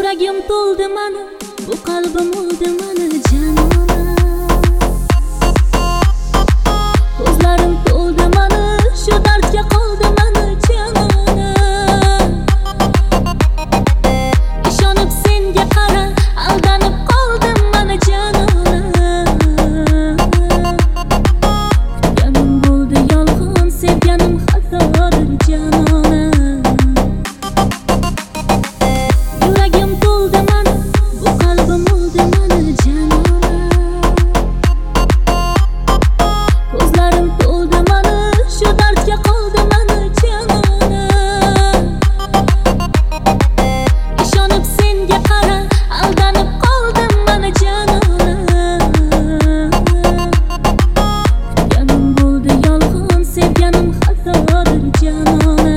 Yuragim to'ldi mana, bu qalbim o'ldi mana janona. Ko'zlarim to'ldi mana, shu dardga qoldi mana janona. Ishonib senga qara, aldanib qoldim mana janona. Kutganim bo'ldi yolg'on, sevganim xatodir janona. Yuragim to'ldi mana, bu qalbim o'ldi mana janona. Ko'zlarim to'ldi mana, shu dardga qoldi mana janona. Ishonib senga qara, aldanib qoldim mana janona. Kutganim bo'ldi yolg'on, sevganim xatodir janona.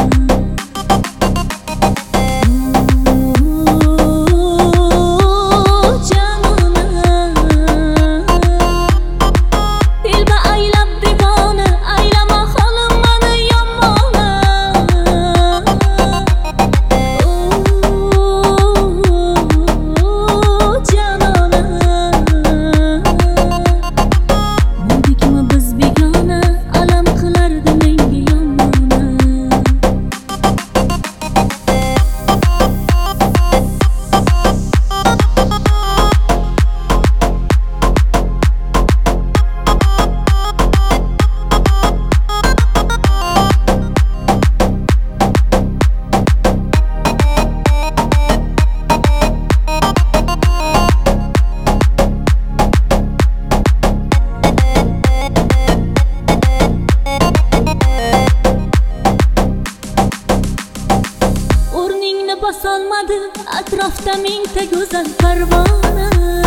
Bosolmadi atrofda mingta go'zal parvona.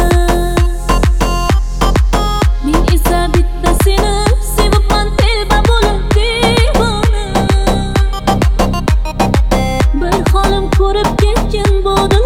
Men esa bitta seni sevibman, telba bo'lib devona. Bir holim ko'rib ketgan bo'ldi